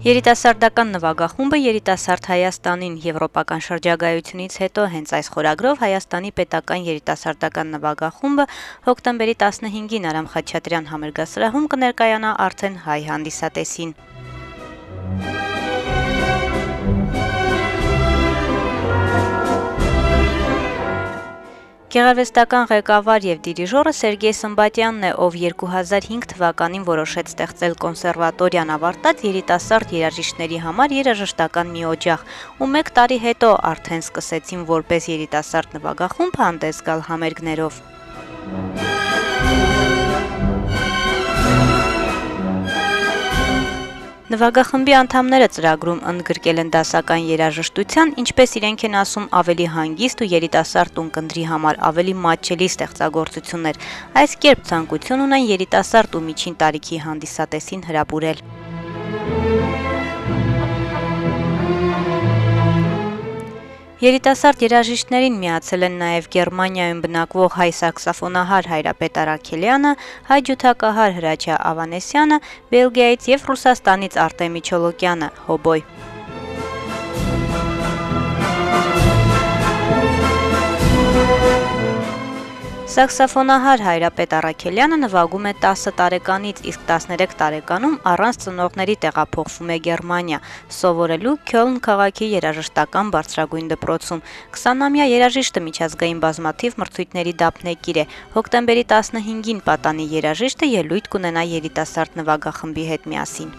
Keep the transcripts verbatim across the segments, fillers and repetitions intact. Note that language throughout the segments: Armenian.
Երիտասարդական նվագախումբը երիտասարդ Հայաստանին եվրոպական շրջագայությունից հետո հենց այս խորագրով Հայաստանի պետական երիտասարդական նվագախումբը հոկտեմբերի տասնհինգին Արամ Խաչատրյան համերգասրահում կներկայանա արդեն հայ հանդիսատեսին։ Գեղարվեստական ղեկավար եւ դիրիժորը Սերգեյ Սմբատյանն է, ով երկու հազար հինգ թվականին որոշեց ստեղծել կոնսերվատորիան ավարտած երիտասարդ երաժիշտների համար երաժշտական մի օջախ, ու մեկ տարի հետո արդեն սկսեցին որպես երիտասարդ նվագախումբ հանդես գալ համերգներով։ Նվագախմբի անդամները ծրագրում ընդգրկել են դասական երաժշտության, ինչպես իրենք են ասում, ավելի հանգիստ ու երիտասարդ ունկնդրի համար ավելի մատչելի ստեղծագործություններ։ Այս կերպ ցանկություն ունեն երիտասարդ ու միջին տարիքի հանդիսատեսին հրապուրել։ Երիտասարդ երաժիշտներին միացել են նաև Գերմանիայում բնակվող հայ սաքսոֆոնահար Հայրապետ Արաքելյանը, հայ ջութակահար Հրաչյա Ավանեսյանը, Բելգիայից և Ռուսաստանից Արտեմի Չոլոկյանը, հոբոյ։ Սաքսոֆոնահար Հայրապետ Արաքելյանը նվագում է տասը տարեկանից, իսկ տասներեք տարեկանում առանց ծնողների տեղափոխվում է Գերմանիա, սովորելու Քյոլն քաղաքի երաժշտական բարձրագույն դպրոցում։ քսանամյա երաժիշտը միջազգային բազմաթիվ մրցույթների դափնեկիր է։ Հոկտեմբերի տասնհինգին պատանի երաժիշտը ելույթ կունենա երիտասարդ նվագախմբի հետ միասին։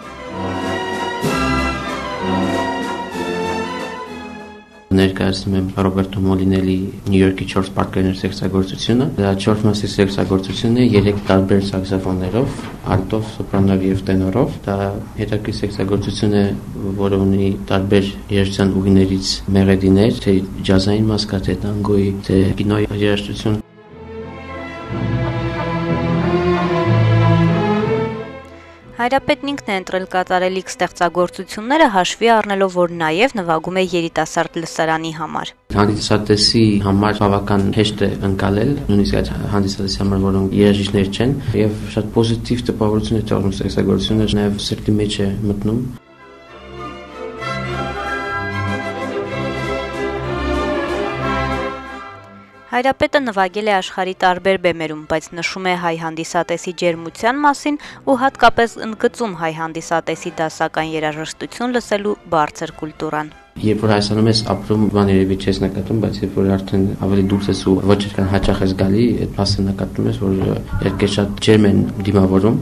Ներկայացնում եմ Ռոբերտո Մոլինելի Նյու Յորքի չորս պատկերներ ստեղծագործությունը։ Դա չորս մասի ստեղծագործությունն է երեք տարբեր սաքսոֆոններով, ալտով, սոպրանով եւ տենորով։ Դա հետաքրքիր ստեղծագործություն է, որը ունի տարբեր երաժշտության ուղիներից մեղեդիներ, թե ջազային մասկա, թե տանգոյի, թե կինոյի երաժշտություն։ Հայրապետն ինքն է ընտրել կատարելիք ստեղծագործությունները, հաշվի առնելով, որ նաև նվագում է երիտասարդ լսարանի համար։ Հանդիսատեսի համար բավական հեշտ է ընկալել, նույնիսկ այդ հանդիսատեսի համար, որոնք երաժիշտներ չեն, եւ շատ պոզիտիվ տպավորություն է թողնում ստեղծագործությունը, նաև սրտի մեջ է մտնում։ Հայրապետը նվագել է աշխարհի տարբեր բեմերում, բայց նշում է հայ հանդիսատեսի ջերմության մասին ու հատկապես ընդգծում հայ հանդիսատեսի դասական երաժշտություն լսելու բարձր կուլտուրան։ Երբ որ Հայաստանում ես ապրում, բան երևի չես նկատում, բայց երբ որ արդեն ավելի դուրս ես ու ոչ այդքան հաճախ ես գալի, այդ մասը նկատում ես, որ երկեր շատ ջերմ են դիմավորում։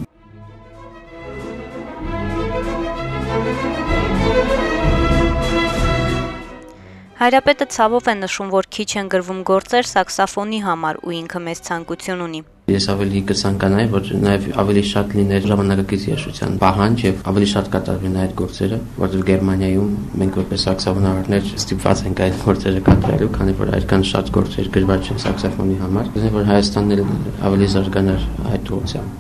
Հայրապետը ցավով է նշում, որ քիչ են գրվում գործեր սաքսոֆոնի համար ու ինքը մեծ ցանկություն ունի։ Ես ավելի կցանկանայի, որ նաև ավելի շատ լիներ ժամանակակից երաժշտության պահանջ եւ ավելի շատ կատարվեն այդ գործերը, որովհետեւ Գերմանիայում մենք որպես սաքսոֆոնահարներ ստիպված ենք այդ գործերը կատարելու, քանի որ այդքան շատ գործեր գրված չեն սաքսոֆոնի համար։ Ուզում եմ, որ Հայաստանն էլ ավելի զարգանար այդ ուղղությամբ։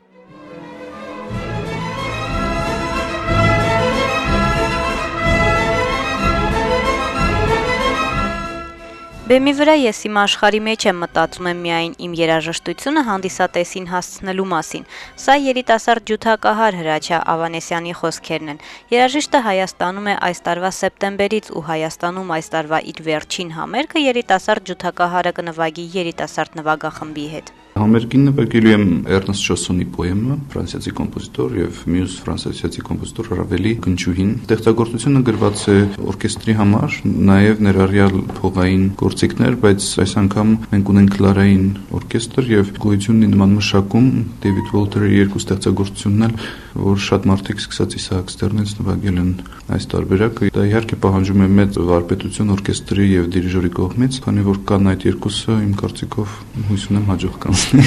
Բեմի վրա ես իմ աշխարհի մեջ եմ մտածում եմ միայն իմ երաժշտությունը հանդիսատեսին հասցնելու մասին։ Սա երիտասարդ ջութակահար Հրաչյա Ավանեսյանի խոսքերն են։ Երաժիշտը Հայաստանում է այս տարվա սեպտեմբերից ու Հայաստանում այս տարվա իր վերջին համերգը երիտասարդ ջութակահարը կնվագի երիտասարդ նվագախմբի հետ։ Համերգին նվագելու եմ Էրնեստ Շոսոնի պոեմը, ֆրանսիացի կոմպոզիտոր եւ մյուս ֆրանսիացի կոմպոզիտոր Ռավելի Գնչուհին։ Ստեղծագործությունը գրված է օրկեստրի համար, նաեւ ներառյալ փողային գործիքներ, բայց այս անգամ մենք ունենք Կլարային օրկեստր եւ գոյություն ունի նման մշակում Դեվիդ Վոլթերի երկու ստեղծագործությունն էլ, որ շատ մարդիկ սկսած Իսահակ Ստերնից նվագել են այս տարբերակը։ Դա իհարկե պահանջում է մեծ վարպետություն օրկեստրի եւ դիրիժորի կողմից, քանի որ կան այդ երկուսը իմ կարծիքով հույս ունեմ հաջող կանցնի։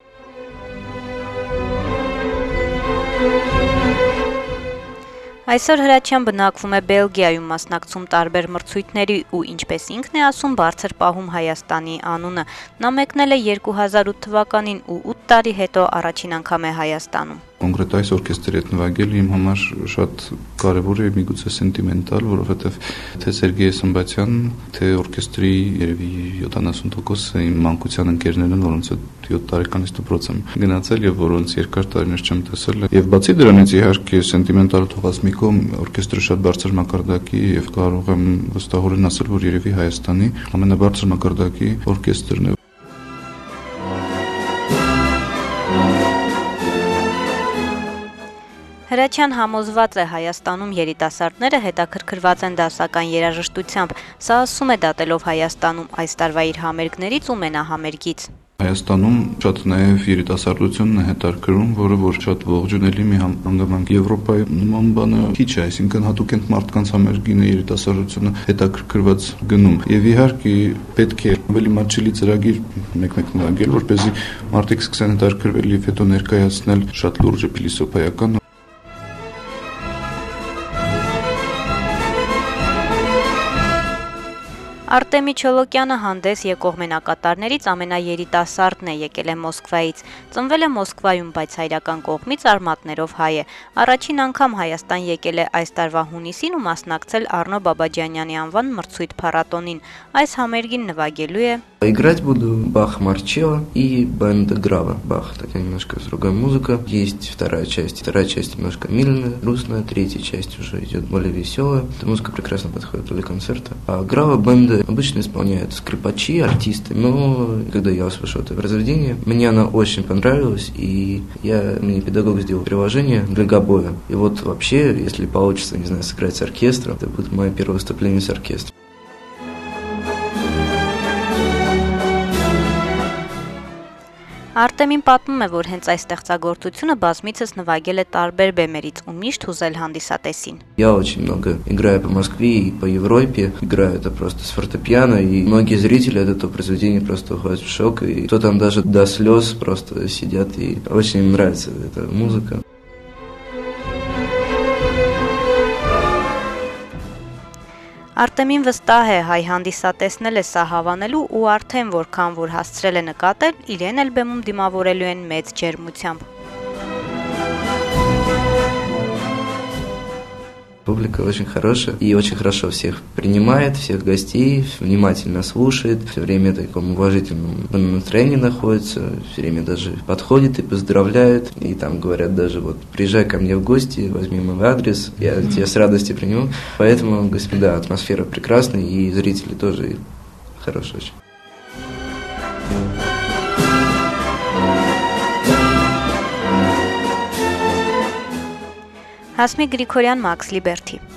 Այսօր Հրաչյան բնակվում է Բելգիայում, մասնակցում տարբեր մրցույթների ու ինչպես ինքն է ասում, բարձր պահում Հայաստանի անունը։ Նա մեկնել է երկու հազար ութ թվականին ու ութ տարի հետո առաջին անգամ է Հայաստանում։ Կոնկրետ այս օրկեստրի հետ նվագելը իմ համար շատ կարևոր է, միգուցե սենտիմենտալ, որովհետև թե Սերգեյ Սմբատյան, թե օրկեստրի երևի յոթանասուն տոկոսը իմ մանկության ընկերներն են, որոնց հետ յոթ տարեկանից դպրոց եմ գնացել եւ որոնց երկար տարիներ չեմ տեսել։ Եվ բացի դրանից իհարկե սենտիմենտալ թողած մի կողմ օրկեստրը շատ բարձր մակարդակի եւ կարող եմ վստահորեն ասել, որ երևի Հայաստանի ամենաբարձր մակարդակի օրկեստրն է։ Հրաչյան համոզված է Հայաստանում երիտասարդները հետաքրքրված են դասական երաժշտությամբ, սա ասում է դատելով Հայաստանում այս տարվա իր համերգներից ու մենահամերգից։ Հայաստանում շատ նաև երիտասարդությունն է հետաքրքրում, որը որ շատ ողջունելի մի հանգամանք Եվրոպայի նման բանը քիչ է, այսինքն հատուկ են մարդկանց համերգին է երիտասարդությունը հետաքրքրված գնում։ Եվ իհարկե պետք է ավելի մատչելի ծրագիր մեկ-մեկ նվագել, որպեսզի մարդիկ սկսեն հետաքրքրվել եւ հետո ներկայացնել շատ լուրջ փիլիսոփայական Արտեմի Չոլոկյանը հանդես եկող մենակատարներից ամենաերիտասարդն է, եկել է Մոսկվայից, ծնվել է Մոսկվայում, բայց հայրական կողմից արմատներով հայ է։ Առաջին անգամ Հայաստան եկել է այս տարվա հունիսին ու մասնակցել Առնո Բաբաջանյանի անվան մրցույթ փառատոնին։ Այս համերգին նվագելու է Играть буду Бах Марчелло и бенд Грава. Бах, такая немножко другая музыка. Есть вторая часть. Вторая часть немножко медленная, грустная. Третья часть уже идет более веселая. Эта музыка прекрасно подходит для концерта. А Грава бенды обычно исполняют скрипачи, артисты. Но когда я услышал это произведение, мне она очень понравилась. И я, мне педагог сделал приложение для гобоя. И вот вообще, если получится, не знаю, сыграть с оркестром, это будет мое первое выступление с оркестром. Արտեմին պատմում է, որ հենց այս ստեղծագործությունը բազմիցս նվագել է տարբեր բեմերից ու мիշտ հուզել հանդիսատեսին։ Я очень много играю по Москве и по Европе. Играю это просто с фортепиано, и многие зрители от этого произведения просто уходят в шок. И кто там даже до слез просто сидят, и очень им нравится эта музыка. Արտեմին վստահ է, հայ հանդիսատեսնել է սա հավանելու ու արդեն որքան որ հասցրել է նկատել, իրեն էլ բեմում դիմավորելու են մեծ ջերմությամբ։ Публика очень хорошая и очень хорошо всех принимает, всех гостей, внимательно слушает, все время в таком уважительном настроении находится, все время даже подходит и поздравляет, и там говорят даже вот приезжай ко мне в гости, возьми мой адрес, я тебя с радостью приму. Поэтому, господа, атмосфера прекрасная и зрители тоже хорошие очень. Հասմիկ Գրիգորյան, Մաքս Լիբերթի։